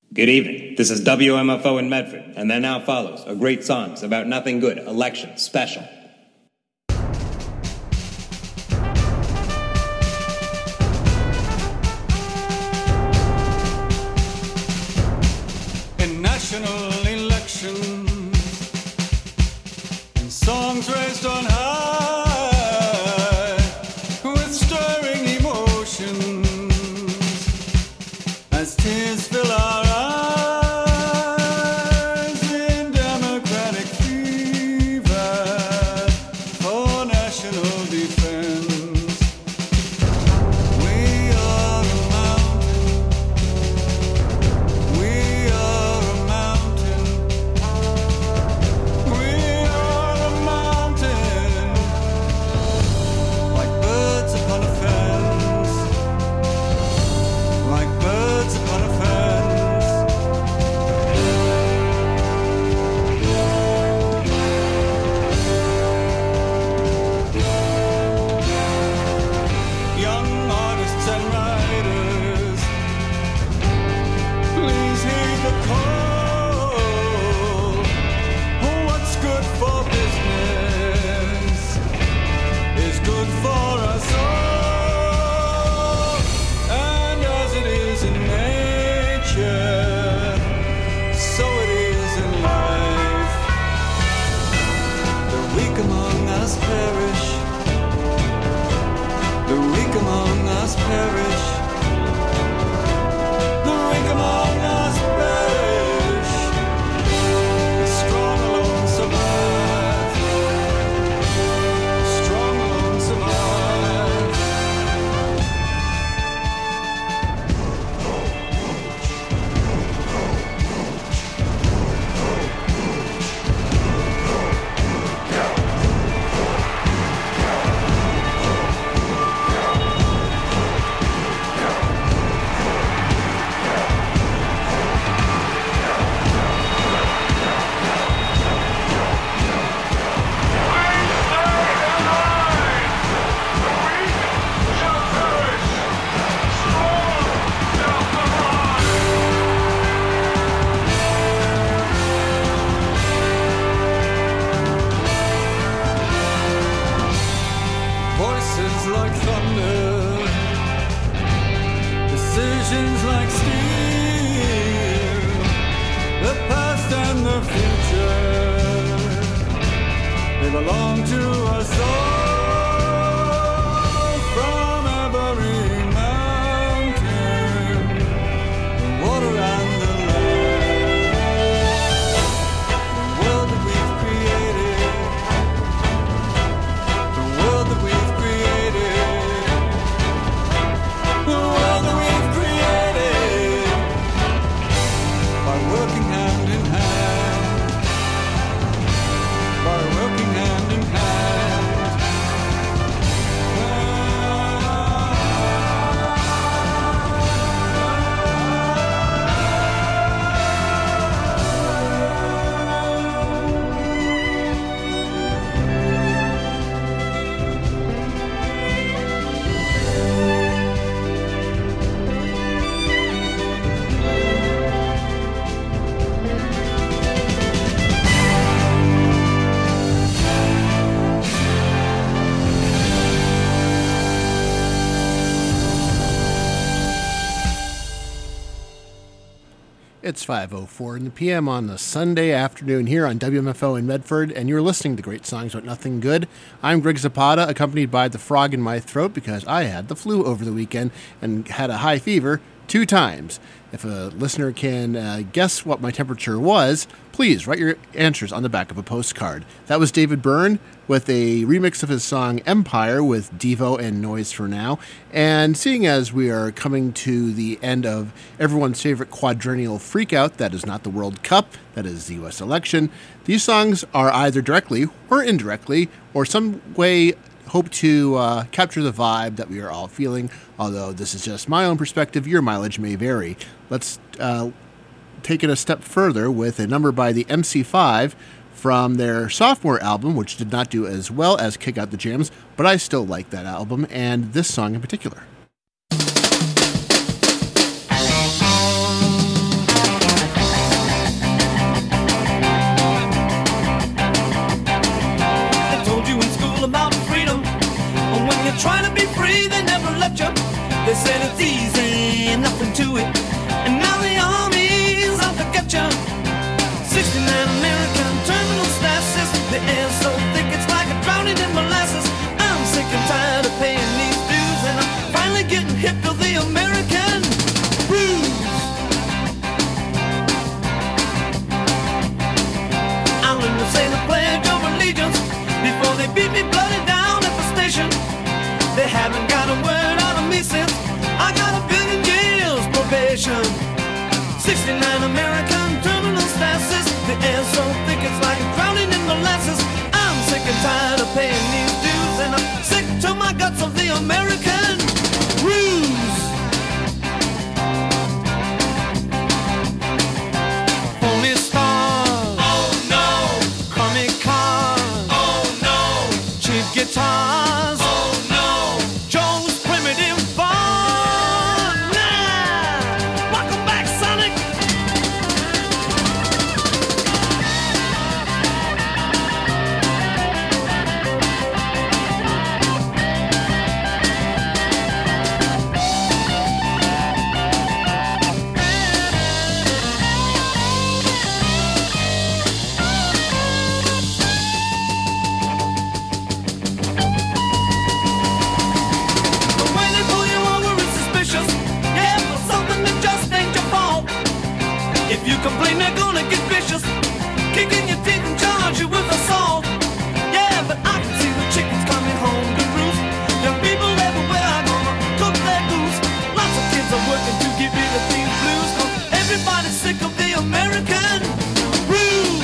Good evening. This is WMFO in Medford, and there now follows a Great Songs About Nothing Good election special. In national elections, in songs raised on high, with stirring emotions, as tears fill our eyes in democratic fever for national defense. We are a mountain. We are a mountain. We are a mountain. Like birds upon a fence. Like birds upon a fence. Young artists and writers, please heed the call. What's good for business is good for us all. And as it is in nature, so it is in life. The weak among us perish. The weak among us perish. The weak among us perish. The strong alone survive. The strong alone survive. Voices like thunder, decisions like steel, the past and the future, they belong to us all. From every mountain, the water and the land, the world that we've created. The world that we've created, the world that we've created, by working hand in hand, by working hand in hand. It's 5:04 in the PM on the Sunday afternoon here on WMFO in Medford, and you're listening to Great Songs About Nothing Good. I'm Greg Zapata, accompanied by the frog in my throat because I had the flu over the weekend and had a high fever 2 times. If a listener can guess what my temperature was, please write your answers on the back of a postcard. That was David Byrne with a remix of his song Empire with Devo and Noise for Now. And seeing as we are coming to the end of everyone's favorite quadrennial freakout, that is not the World Cup, that is the U.S. election, these songs are either directly or indirectly or some way hope to capture the vibe that we are all feeling, although this is just my own perspective. Your mileage may vary. Let's take it a step further with a number by the MC5 from their sophomore album, which did not do as well as Kick Out the Jams, but I still like that album and this song in particular. said it's easy, nothing to it. And now the army's out to get you. 69 American terminal staff says the air's so thick it's like drowning in molasses. I'm sick and tired of paying these dues, and I'm finally getting hip to the American blues. I'll learn to say the Pledge of Allegiance before they beat me bloody down at the station. They haven't got a word out of me since I got a billion years probation. 69 American terminal staff says the air's so thick it's like drowning in molasses. I'm sick and tired of paying these dues, and I'm sick to my guts of the American ruse. Phony stars, oh no. Crummy cars, oh no. Cheap guitars, oh no. Joe's primitive bar, nah. Welcome back, Sonic. The way they pull you over is suspicious. Yeah, for something that just ain't your fault. If you complain, they're gonna get vicious, kicking your teeth and charge you with assault. Yeah, but I can see the chickens coming home to roost. Young people everywhere are gonna cook their goose. Lots of kids are working to get rid of these blues, 'cause everybody's sick of the American ruse.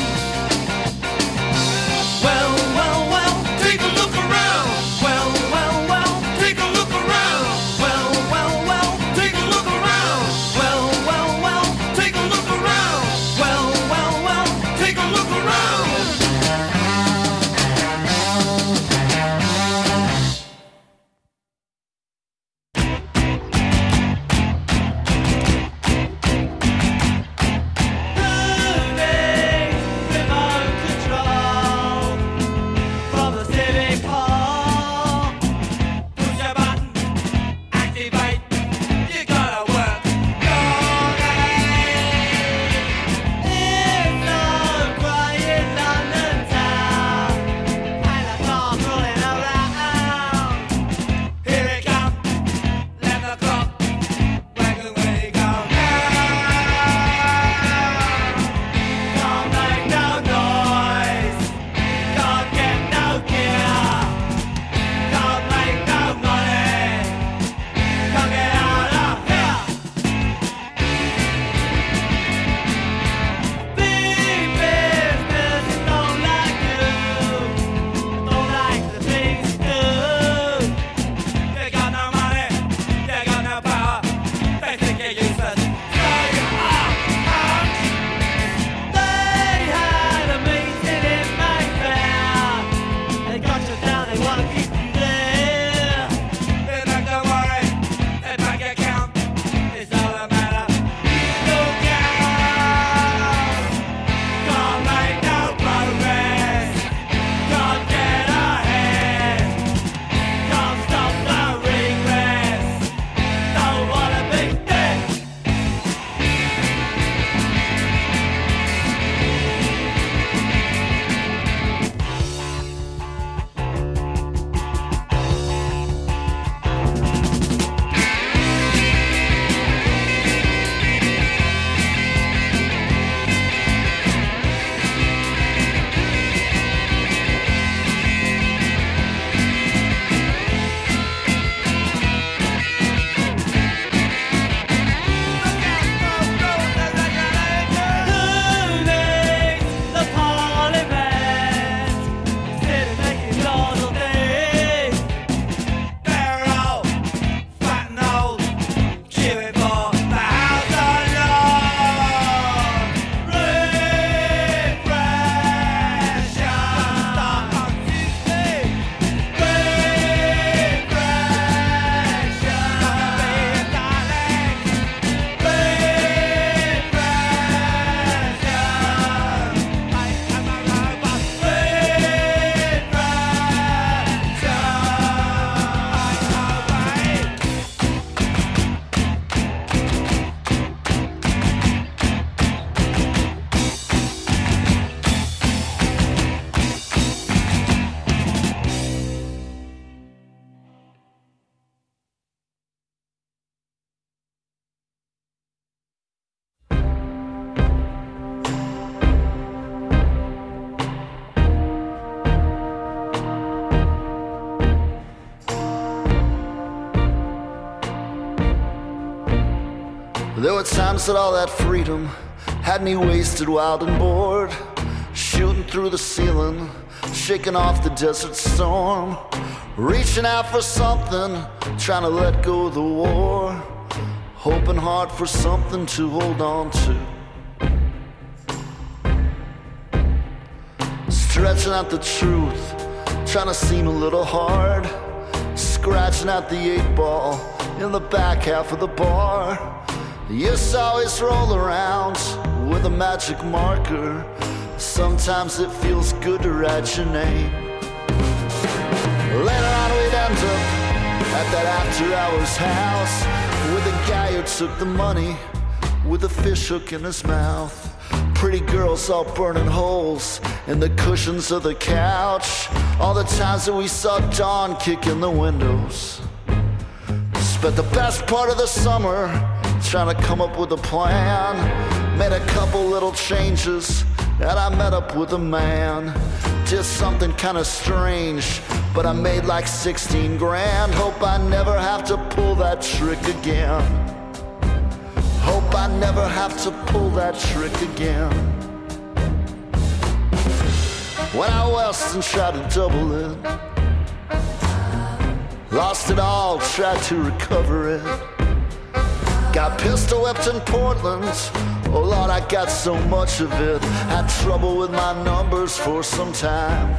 Well, well, well, take a look around. Well, well, well, take a look around. Well, well, well, take a look around. Well, well, well, take a look around. Well, well, well, take a look around. times that all that freedom had me wasted, wild and bored, shooting through the ceiling, shaking off the desert storm, reaching out for something, trying to let go of the war, hoping hard for something to hold on to. Stretching out the truth, trying to seem a little hard, scratching out the 8-ball in the back half of the bar. Used to always roll around with a magic marker. Sometimes it feels good to write your name. Later on we'd end up at that after-hours house with a guy who took the money with a fish hook in his mouth. Pretty girls all burning holes in the cushions of the couch. All the times that we saw dawn kick in the windows. Spent the best part of the summer trying to come up with a plan. Made a couple little changes and I met up with a man. Did something kind of strange, but I made like 16 grand. Hope I never have to pull that trick again. Hope I never have to pull that trick again. When I west and tried to double it, lost it all, tried to recover it. Got pistol whipped in Portland, oh Lord, I got so much of it. Had trouble with my numbers for some time.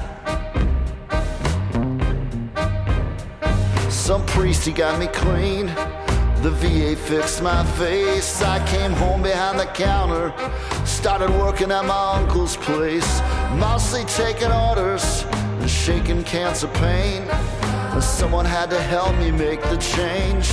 Some priest, he got me clean. The VA fixed my face. I came home behind the counter, started working at my uncle's place, mostly taking orders and shaking cans of paint. And someone had to help me make the change.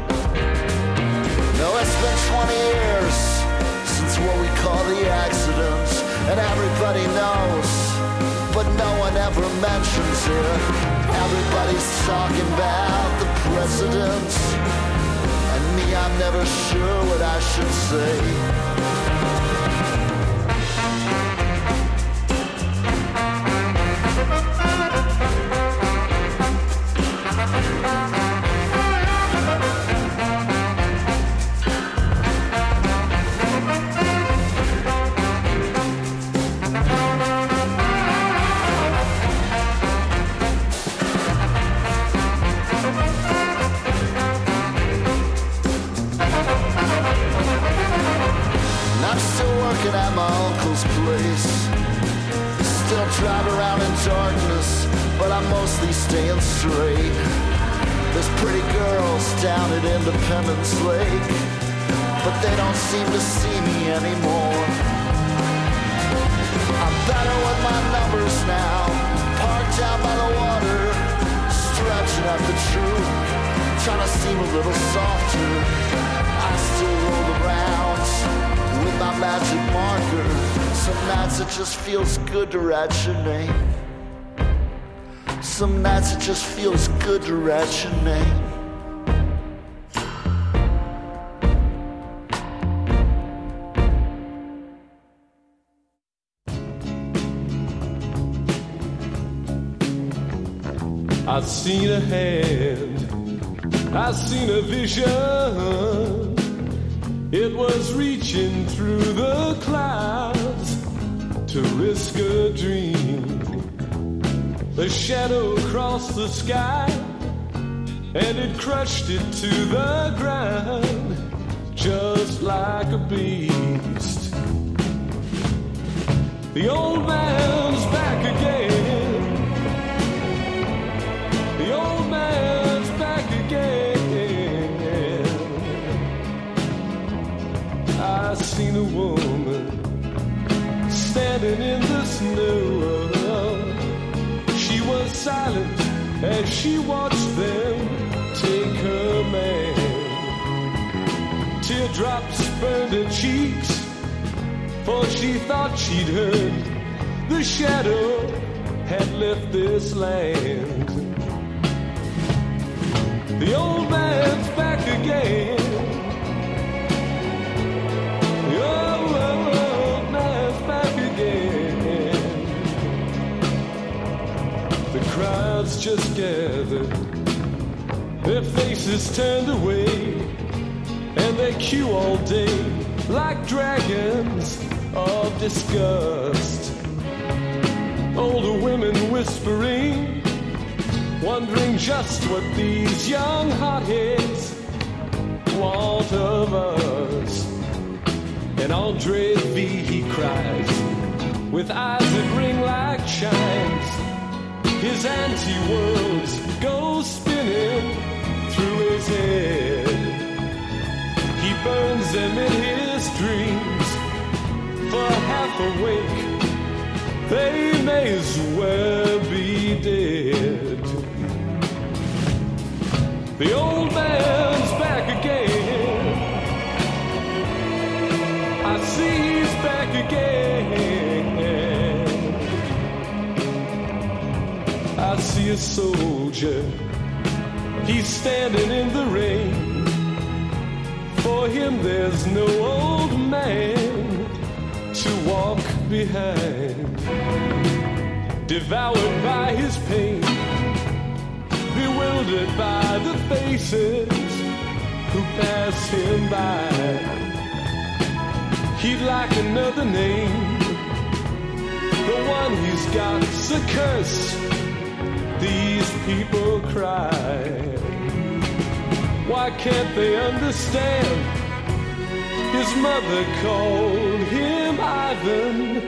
No, it's been 20 years since what we call the accident, and everybody knows, but no one ever mentions it. Everybody's talking about the president, and me, I'm never sure what I should say. At my uncle's place, still drive around in darkness, but I'm mostly staying straight. There's pretty girls down at Independence Lake, but they don't seem to see me anymore. I'm better with my numbers now, parked down by the water, stretching out the truth, trying to seem a little softer. I still roll around with my magic marker. Some nights it just feels good to write your name. Some nights it just feels good to write your name. I've seen a hand, I've seen a vision. It was reaching through the clouds to risk a dream. A shadow crossed the sky and it crushed it to the ground just like a beast. The old man's back again. The old man's back again. I seen a woman standing in the snow. She was silent as she watched them take her man. Teardrops burned her cheeks, for she thought she'd heard the shadow had left this land. The old man's back again. The old man's back again. The crowds just gathered, their faces turned away, and they queue all day like dragons of disgust. Older women whispering, wondering just what these young hotheads want of us. And Andre V, he cries, with eyes that ring like chimes. His anti-worlds go spinning through his head. He burns them in his dreams. For half awake, they may as well be dead. The old man's back again. I see he's back again. I see a soldier. He's standing in the rain. For him there's no old man to walk behind. Devoured by his pain, bewildered by the faces who pass him by. He'd like another name. The one he's got's a curse. These people cry. Why can't they understand? His mother called him Ivan,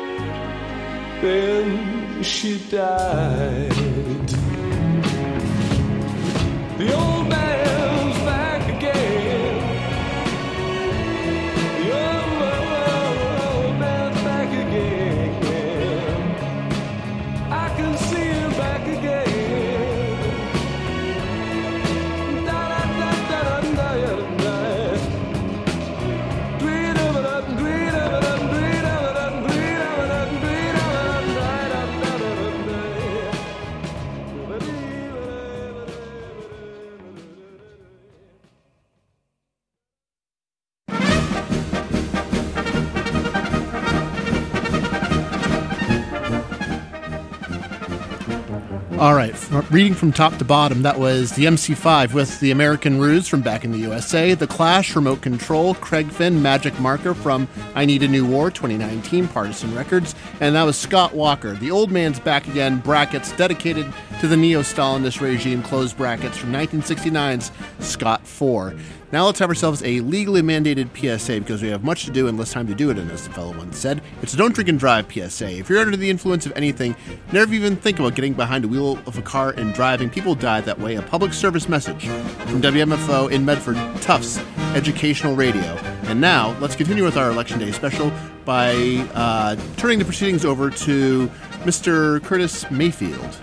then she died. The old man's back again. The old man's back again. I can see him back again. All right, reading from top to bottom, that was the MC5 with the American Ruse from back in the USA, The Clash, Remote Control, Craig Finn, Magic Marker from I Need a New War, 2019, Partisan Records, and that was Scott Walker, The Old Man's Back Again, brackets, dedicated to the neo-Stalinist regime, close brackets, from 1969's Scott 4. Now let's have ourselves a legally mandated PSA because we have much to do and less time to do it, and as the fellow once said, it's a don't drink and drive PSA. If you're under the influence of anything, never even think about getting behind a wheel of a car and driving. People die that way. A public service message from WMFO in Medford, Tufts Educational Radio. And now let's continue with our Election Day special by turning the proceedings over to Mr. Curtis Mayfield.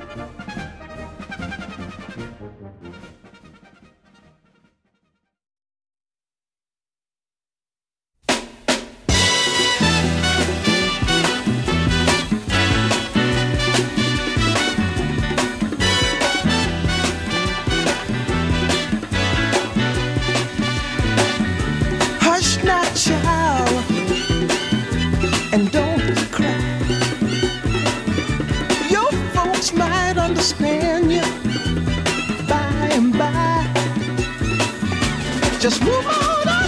Just move on up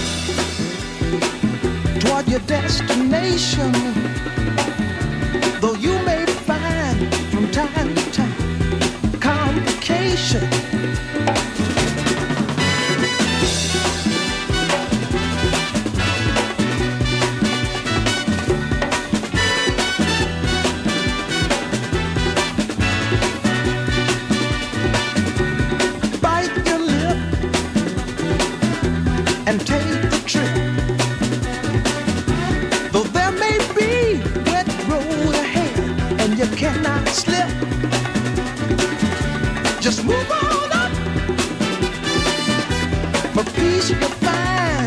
toward your destination. Though you may find from time to time complication. And take the trip. Though there may be wet road ahead and you cannot slip, just move on up. For peace you'll find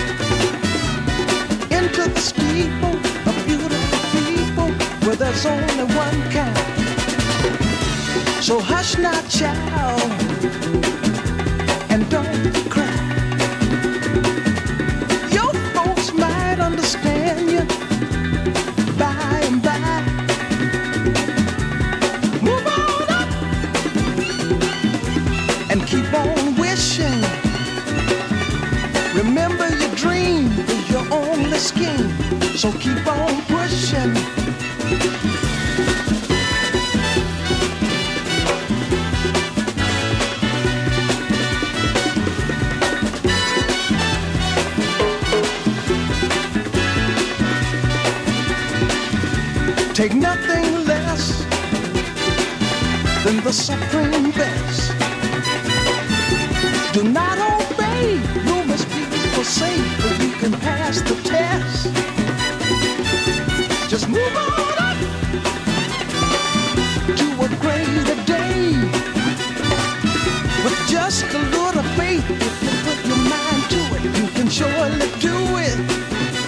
into the steeple of beautiful people where there's only one kind. So hush now, child, and don't cry. Understand you by and by. Move on up and keep on wishing. Remember your dream, 'cause asking, so keep on pushing. Take nothing less than the supreme best. Do not obey, you must be safe, but you can pass the test. Just move on up to a greater day. With just a little faith, if you put your mind to it, you can surely do it.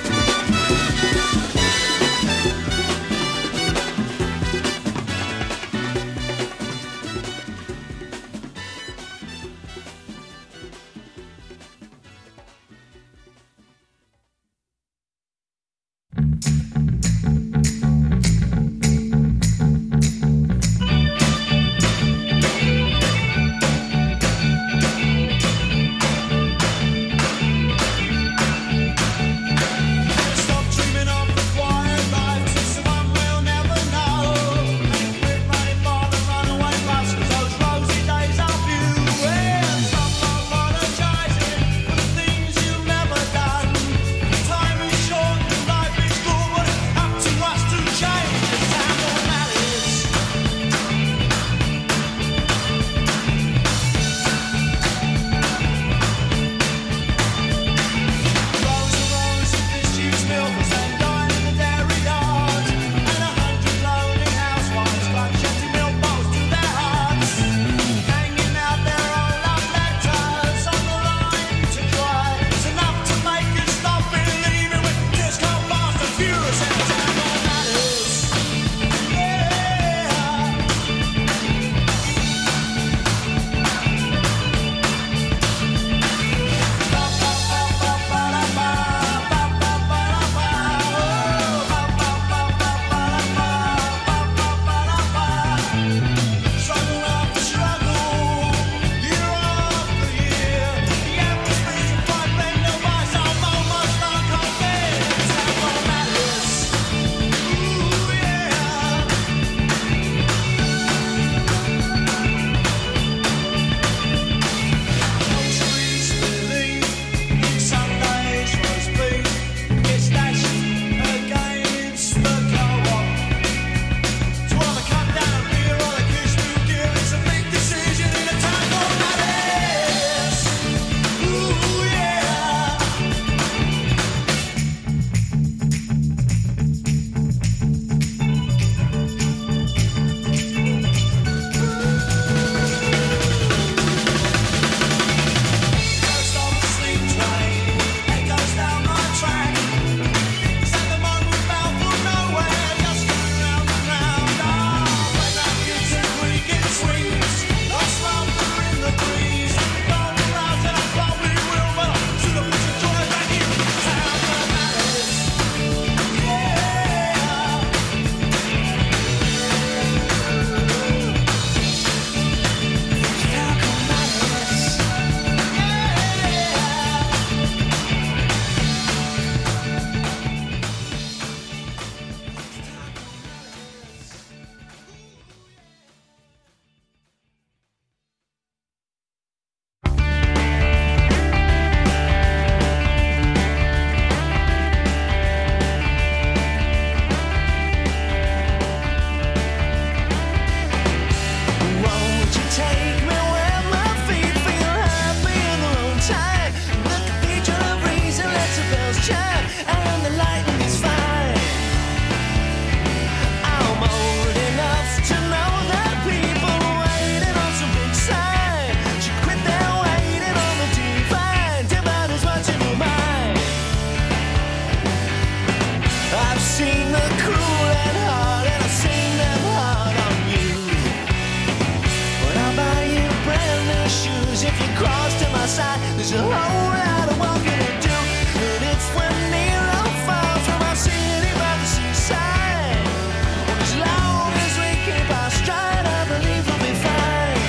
There's a whole lot of walking to do, and it's when Nero falls from our city by the seaside. As long as we keep our stride, I believe we'll be fine.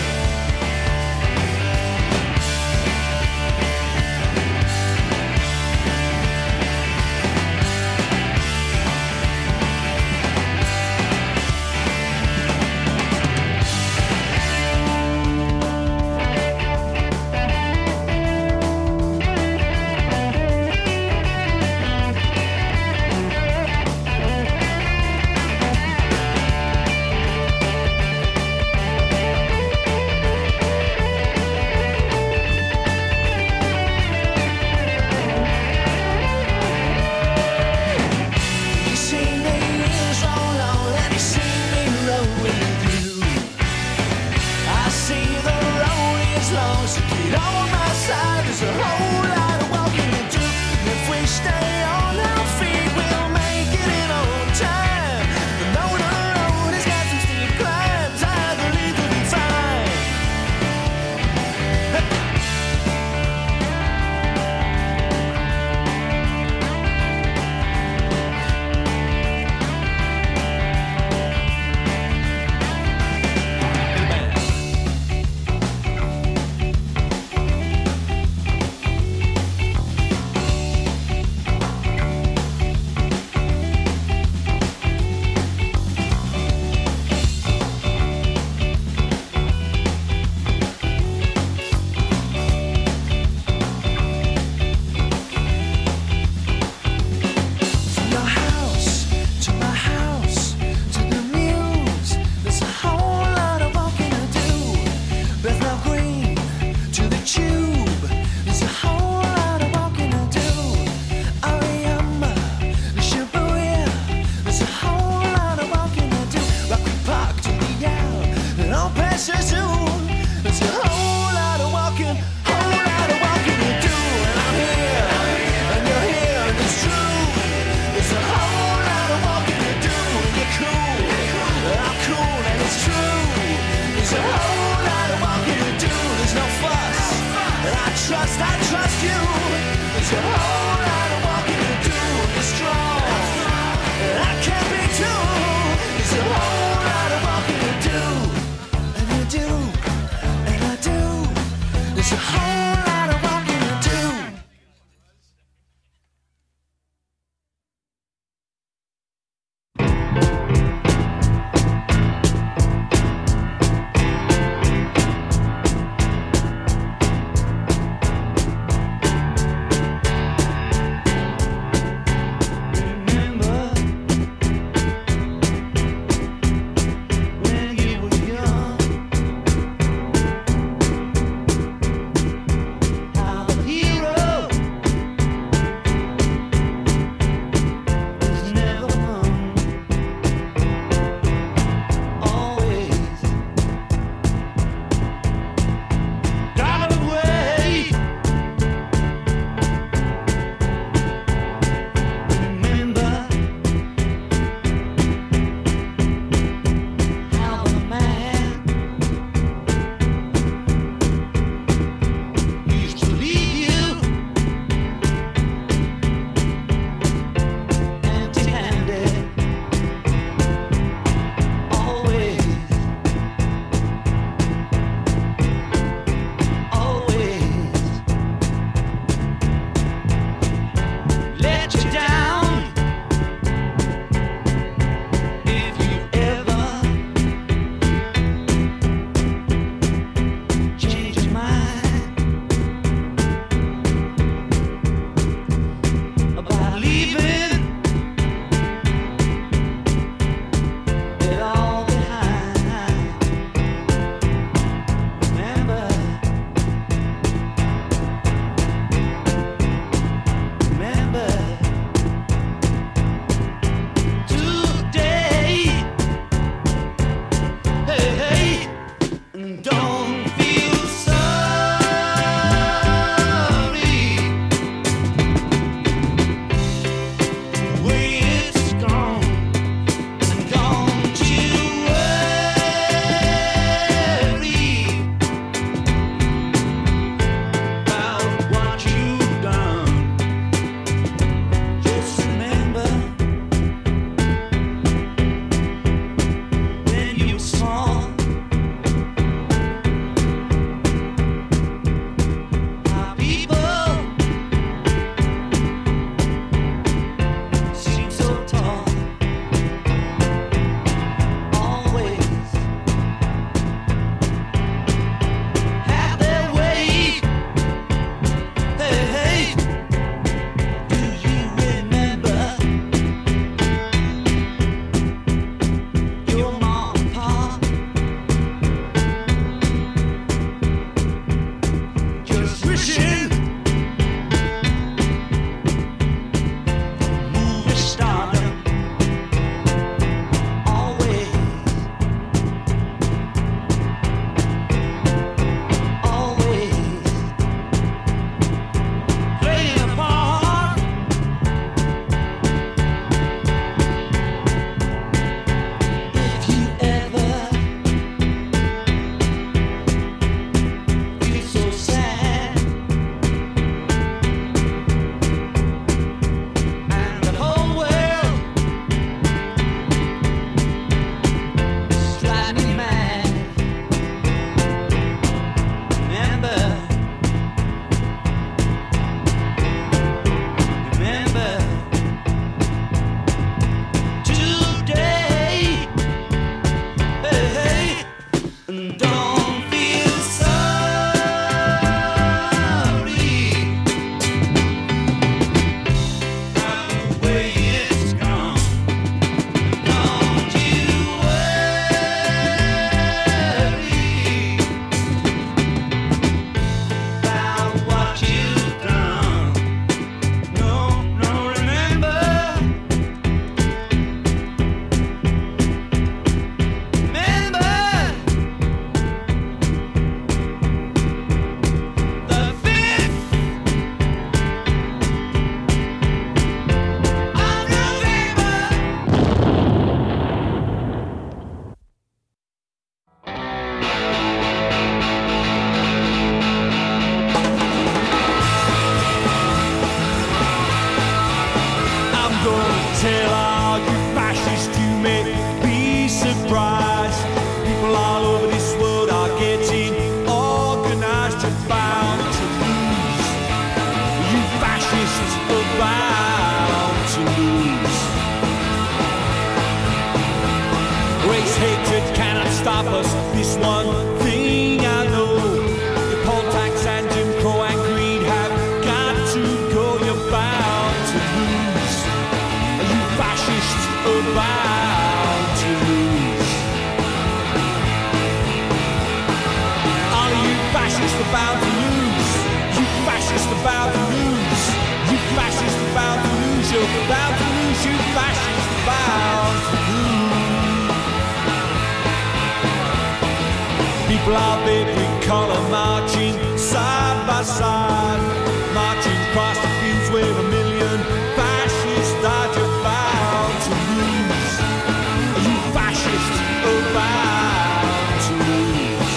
tell all you fascists you may be surprised. People all over this world are getting organized. You're bound to lose. You fascists are bound to lose. Race hatred cannot stop us. This one thing I know. The poll tax and Jim Crow and greed have got to go. You're bound to lose. You fascists are bound to lose. All of you fascists are bound to lose. You fascists are bound to lose. You fascists are bound to lose. You're bound to lose. You fascists are bound to lose. People of every color marching side by side, marching across the fields where a million fascists died. You're bound to lose. You fascists are bound to lose.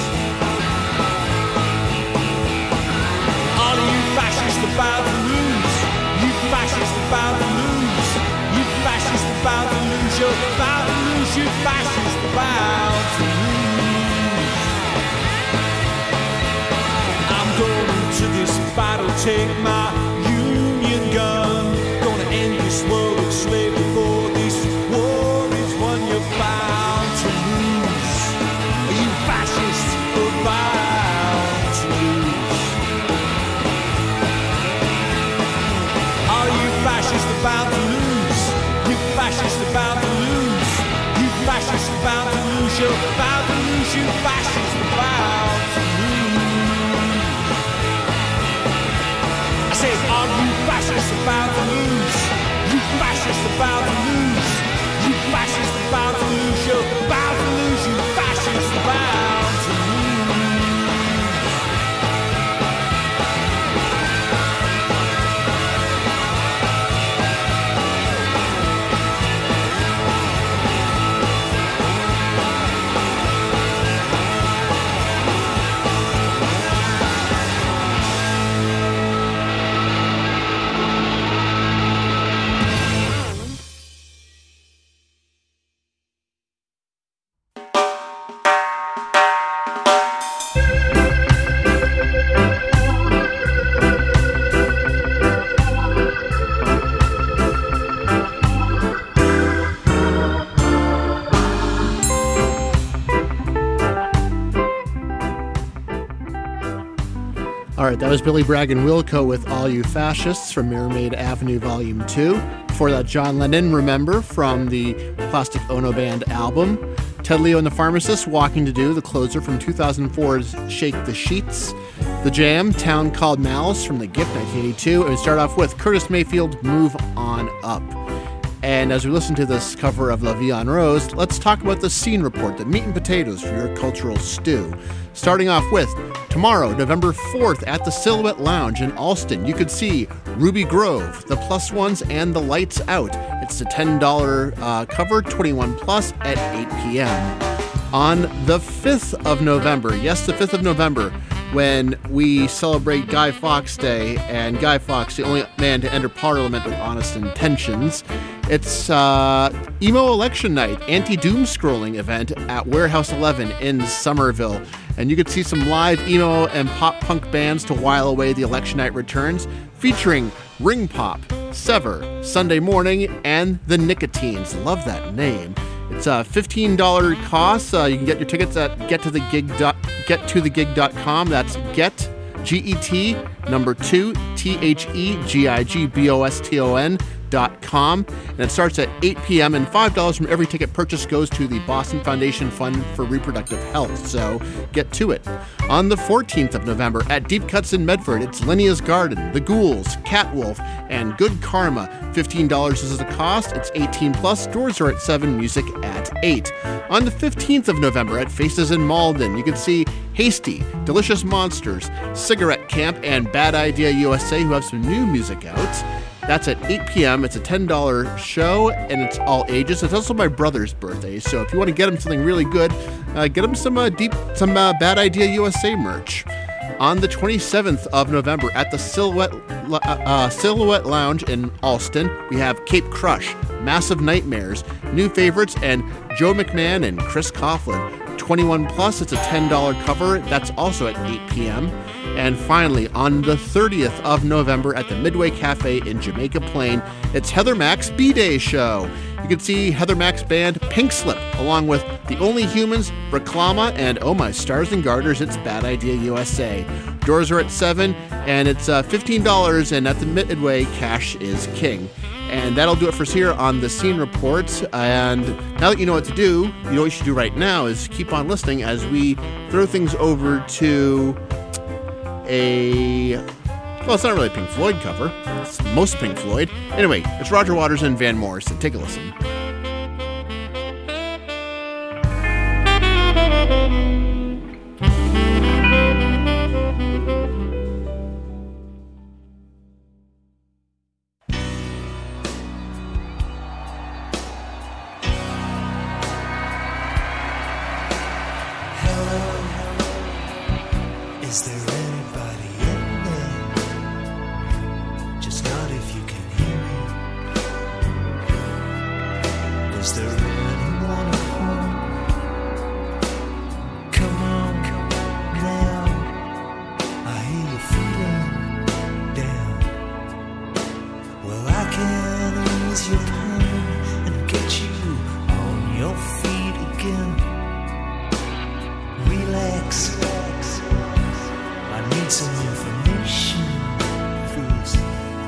All of you fascists are bound to lose. You fascists are bound to lose. You fascists are bound to lose. You're bound to lose. You fascists are bound to lose. Going to this battle, take my Union gun. Gonna end this world of slavery before this war is won. You're bound to lose. You fascists are bound to lose. All you fascists are bound to lose. You fascists are bound to lose. You fascists are bound to lose. You're bound to lose. You fascists are bound to lose. All you fascists are bound to lose. You fascists are bound to lose. You fascists are bound to lose. You're bound to lose. You fascists are bound to lose. All right, that was Billy Bragg and Wilco with All You Fascists from Mermaid Avenue Volume 2. Before that, John Lennon, Remember, from the Plastic Ono Band album. Ted Leo and the Pharmacists, Walking to Do, the closer from 2004's Shake the Sheets. The Jam, Town Called Malice from The Gift, 1982. And we start off with Curtis Mayfield, Move On Up. And as we listen to this cover of La Vie en Rose, let's talk about the scene report, the meat and potatoes for your cultural stew. Starting off with tomorrow, November 4th, at the Silhouette Lounge in Alston, you could see Ruby Grove, The Plus Ones, and The Lights Out. It's a $10 cover, 21 plus, at 8 p.m. On the 5th of November, yes, the 5th of November, when we celebrate Guy Fawkes Day, and Guy Fawkes, the only man to enter Parliament with honest intentions, it's Emo Election Night, anti-doom scrolling event at Warehouse 11 in Somerville. And you could see some live emo and pop punk bands to while away the election night returns, featuring Ring Pop, Sever, Sunday Morning, and The Nicotines. Love that name. It's a $15 cost. You can get your tickets at gettothegig.com. That's get, G-E-T, number 2, THEGIGBOSTON.com, and it starts at 8 p.m. and $5 from every ticket purchase goes to the Boston Foundation Fund for Reproductive Health, so get to it. On the 14th of November at Deep Cuts in Medford, it's Linnea's Garden, The Ghouls, Catwolf, and Good Karma. $15 is the cost. It's 18 plus. Doors are at 7, music at 8. On the 15th of November at Faces in Malden, you can see Hasty, Delicious Monsters, Cigarette Camp, and Bad Idea USA, who have some new music out. That's at 8 p.m. It's a $10 show, and it's all ages. It's also my brother's birthday, so if you want to get him something really good, get him some Bad Idea USA merch. On the 27th of November at the Silhouette Lounge in Alston, we have Cape Crush, Massive Nightmares, New Favorites, and Joe McMahon and Chris Coughlin. 21 plus, it's a $10 cover. That's also at 8 p.m. And finally, on the 30th of November at the Midway Cafe in Jamaica Plain, it's Heather Mack's B-Day show. You can see Heather Mack's band Pink Slip, along with The Only Humans, Reclama, and Oh My Stars and Garters, it's Bad Idea USA. Doors are at 7, and it's $15, and at the Midway, cash is king. And that'll do it for us here on the Scene Reports. And now that you know what to do, you know what you should do right now is keep on listening as we throw things over to well, it's not really a Pink Floyd cover. It's most Pink Floyd. Anyway, it's Roger Waters and Van Morrison. Take a listen. Is there anybody in there? Just not if you can hear me. Is there anyone at home? Come on now. I hear you feeling down. Well, I can ease your pain and get you on your feet again. Relax. I need some information, please.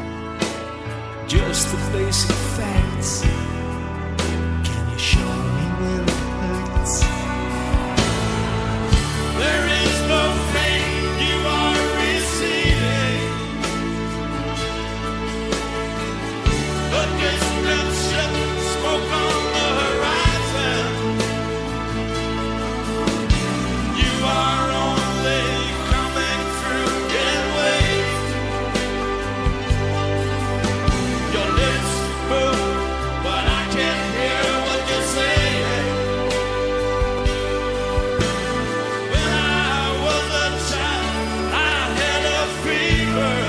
Just the basic facts. Can you show me where it hurts? There is no pain you are receiving. A distant ship, smoke on the horizon. You are only coming through in waves. Your lips move, but I can't hear what you're saying. When I was a child, I had a fever.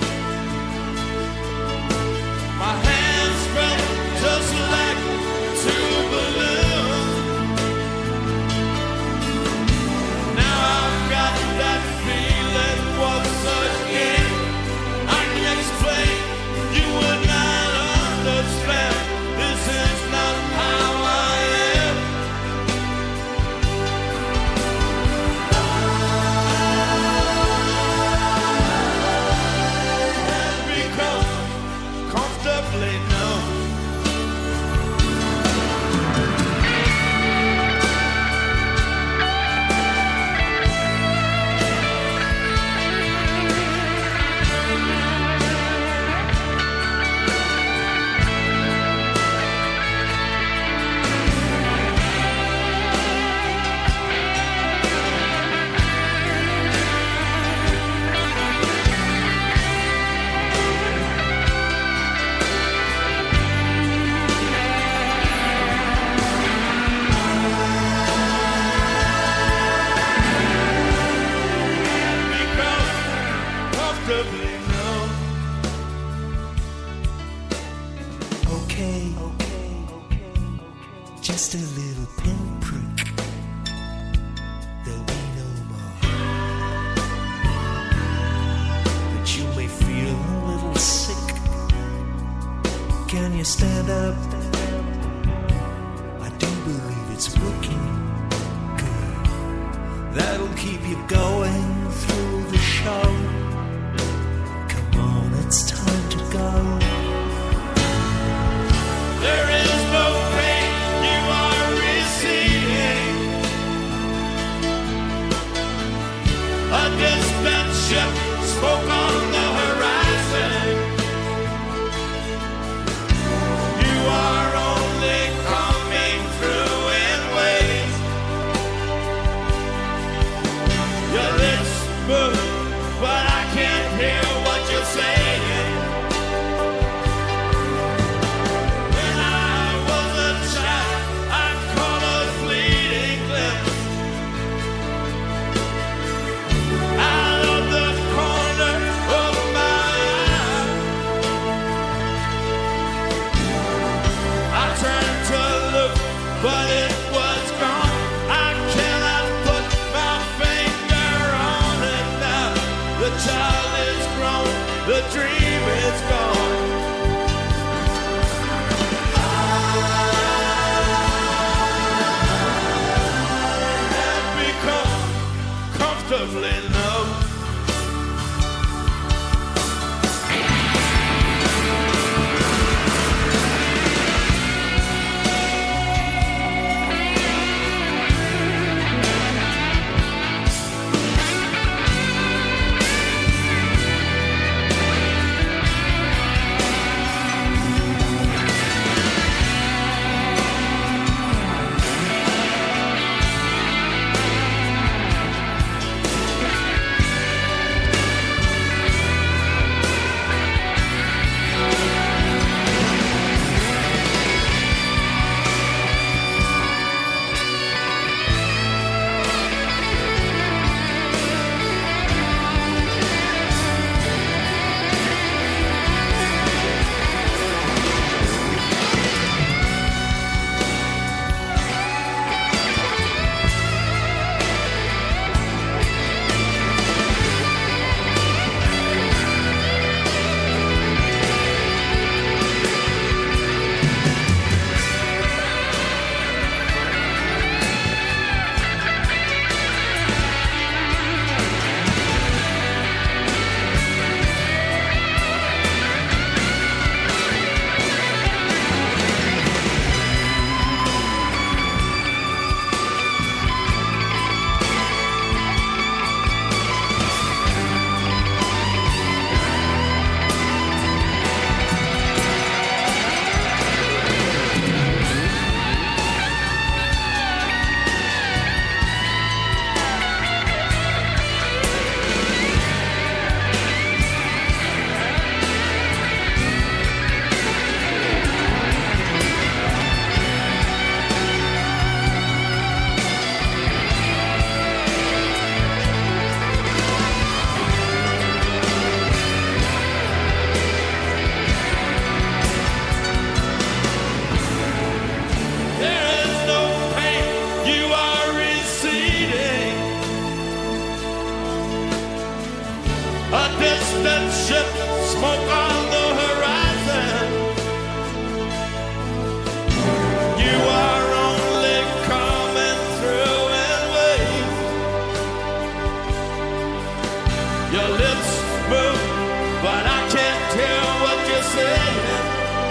My hands felt just like two balloons. Now I've got that feeling once again. I can explain, you would not understand. This is not how I am. And become comfortably numb. Become comfortably numb. Okay. Just a little pinprick. There'll be no more. But you may feel a little sick. Can you stand up? I do believe it's working good. That'll keep you going through the show. Come on, it's time to go. There is no pain you are receiving. A distant ship spoke on the horizon. You are only coming through in waves. Your smoke on the horizon. You are only coming through in waves. Your lips move, but I can't tell what you're saying.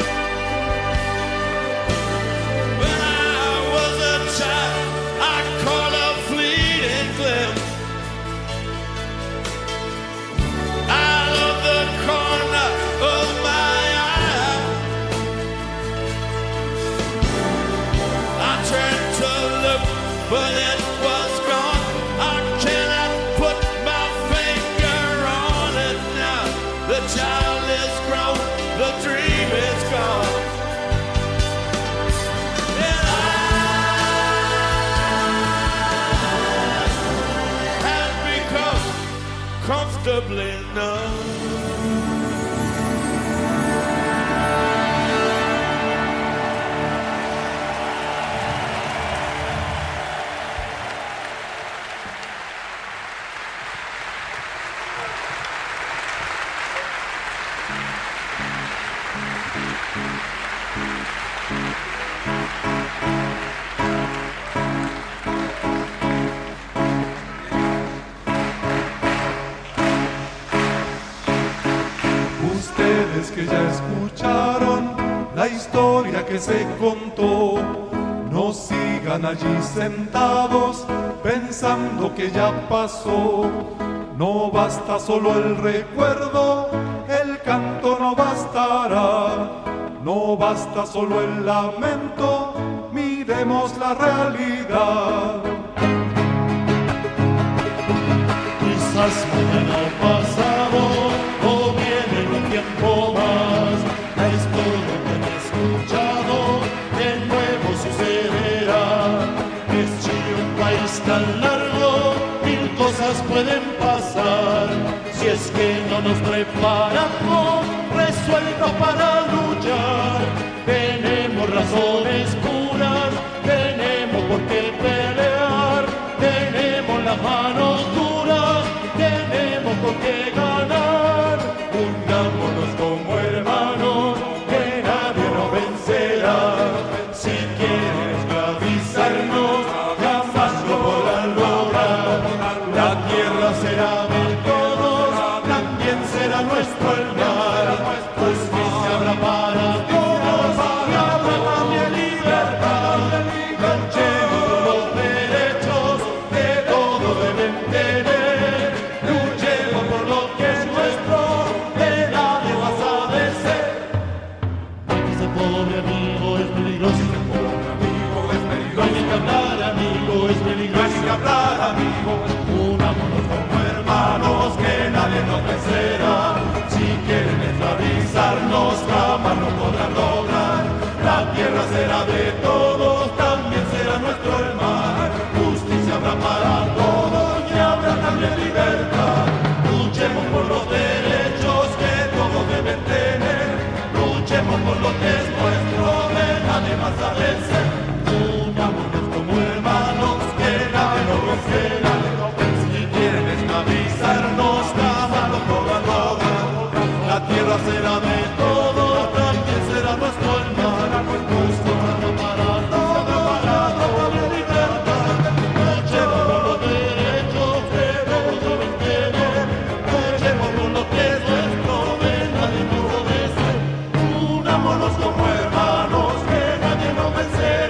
When I was a child, I caught a fleeting glimpse out of the corner of my eye. I turned to look, but it was gone. I cannot put my finger on it now. The child is grown, the dream is gone. And I have become comfortably numb. Ustedes que ya escucharon la historia que se contó, no sigan allí sentados pensando que ya pasó. No basta solo el recuerdo, el canto no bastará. No basta solo el lamento, miremos la realidad. Quizás mañana o pasado o viene un tiempo más, la historia que han escuchado de nuevo sucederá. Es Chile un país tan largo, mil cosas pueden pasar. Si es que no nos preparamos, resueltos para luchar, tenemos razones puras, tenemos por qué pelear, tenemos las manos duras, tenemos por qué ganar. Unámonos como hermanos, que nadie nos vencerá. Si quieren esclavizarnos, jamás lo podrán lograr. La tierra será de todos, también será nuestro el mar. Justicia habrá para todos, y habrá también libertad. Luchemos por los derechos que todos deben tener. Luchemos por lo que es nuestro, de nadie más ha de ser. Ese pobre amigo es peligroso. No hay que hablar, amigo, es peligroso. No hay que hablar, amigo. Unámonos como hermanos, que nadie nos vencerá. Si quieren esclavizarnos, jamás lo podrán lograr. La tierra será de todos, también será nuestro el mar. Justicia habrá para todos y habrá también libertad. Luchemos por los derechos que todos deben tener. Luchemos por lo que es nuestro, de nadie más ha de ser. Unámonos como hermanos, que nadie nos vencerá. Si quieren esclavizarnos, jamás lo podrán lograr. La tierra será de todos, también será nuestro el mar. Justo para todos, libertad. Luchemos por los derechos que todos deben tener. Luchemos por lo que es nuestro, de nadie nos obedece. Unámonos como hermanos, que nadie nos vencerá.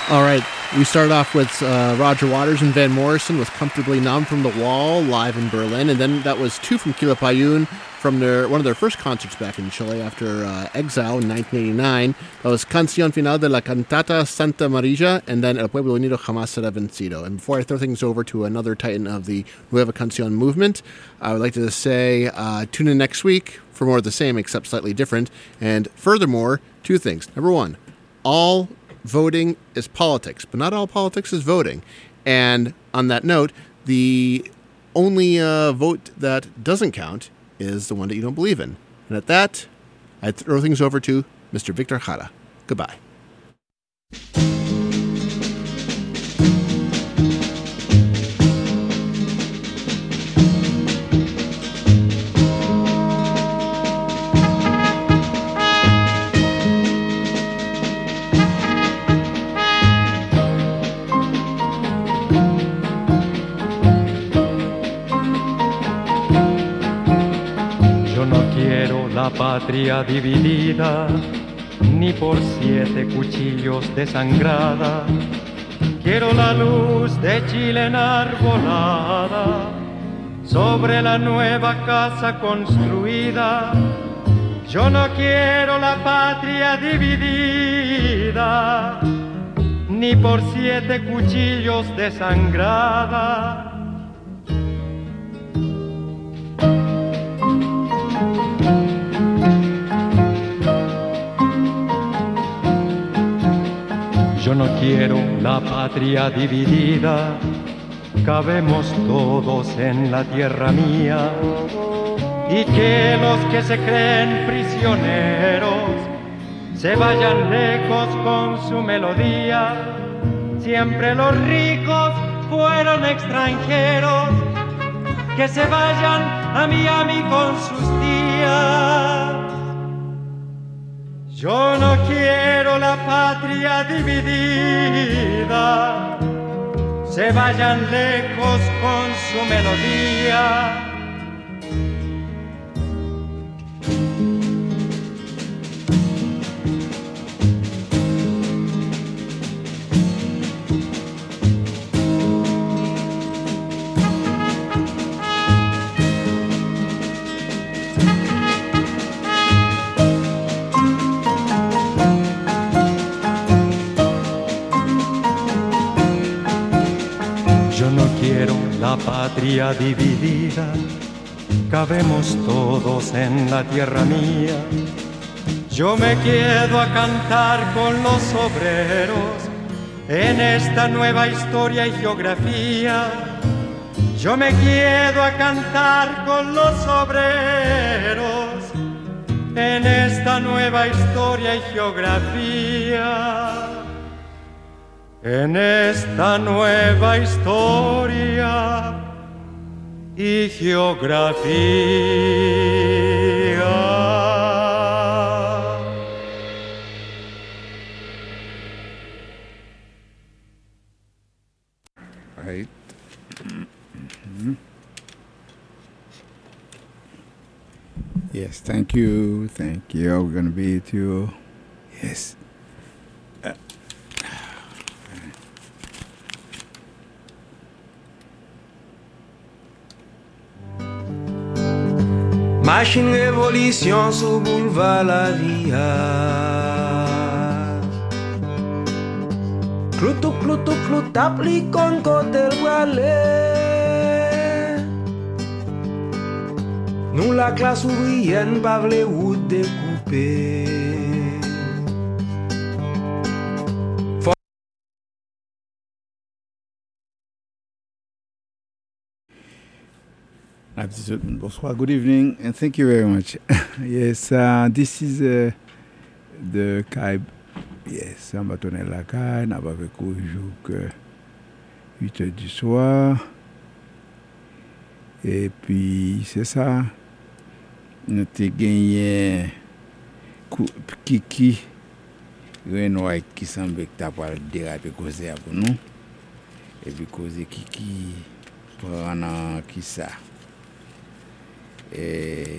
All right, we started off with Roger Waters and Van Morrison with Comfortably Numb from The Wall, live in Berlin, and then that was two from Quilapayún from one of their first concerts back in Chile after exile in 1989. That was Canción Final de la Cantata Santa Maria, and then El Pueblo Unido Jamás Será Vencido. And before I throw things over to another titan of the Nueva Canción movement, I would like to say tune in next week for more of the same, except slightly different. And furthermore, two things. Number one, all voting is politics, but not all politics is voting. And on that note, the only vote that doesn't count is the one that you don't believe in. And at that, I throw things over to Mr. Victor Jara. Goodbye. La patria dividida, ni por 7 cuchillos desangrada. Quiero la luz de Chile enarbolada sobre la nueva casa construida. Yo no quiero la patria dividida, ni por 7 cuchillos desangrada. Yo no quiero la patria dividida, cabemos todos en la tierra mía, y que los que se creen prisioneros se vayan lejos con su melodía. Siempre los ricos fueron extranjeros, que se vayan a Miami con sus tías. Yo no quiero la patria dividida, se vayan lejos con su melodía. La patria dividida, cabemos todos en la tierra mía. Yo me quedo a cantar con los obreros en esta nueva historia y geografía. Yo me quedo a cantar con los obreros en esta nueva historia y geografía. En esta nueva historia y geografía. Right. Yes, thank you. Thank you. We're going to be with you. Yes. Machine révolution sous boulevard la Via. Cloutou, cloutou, cloutou, appli con côté le voilé. Nous la classe ouvrière pas vle ou découper. Bonsoir, good evening, and thank you very much. Yes, this is the Caib. Yes, on va tourner la Caib, on va avec au jour 8h du soir. Et puis, c'est ça. Nous avons gagné Kiki Renoir qui semble que tu as pas dérapé causer pour nous. Et puis, causer Kiki prend qui ça. Et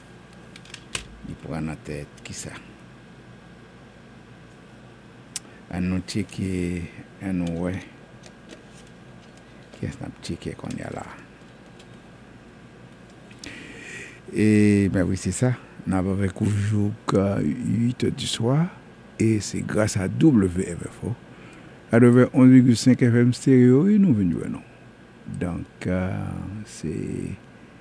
il prend la tête qui ça. à nous checker, à nous ouais. Qu'est-ce qu'on a checké qu'on y a là? Et ben oui, c'est ça. On a avec aujourd'hui 8h du soir et c'est grâce à WMFO. À 11,5 FM stéréo et nous venons. Donc, c'est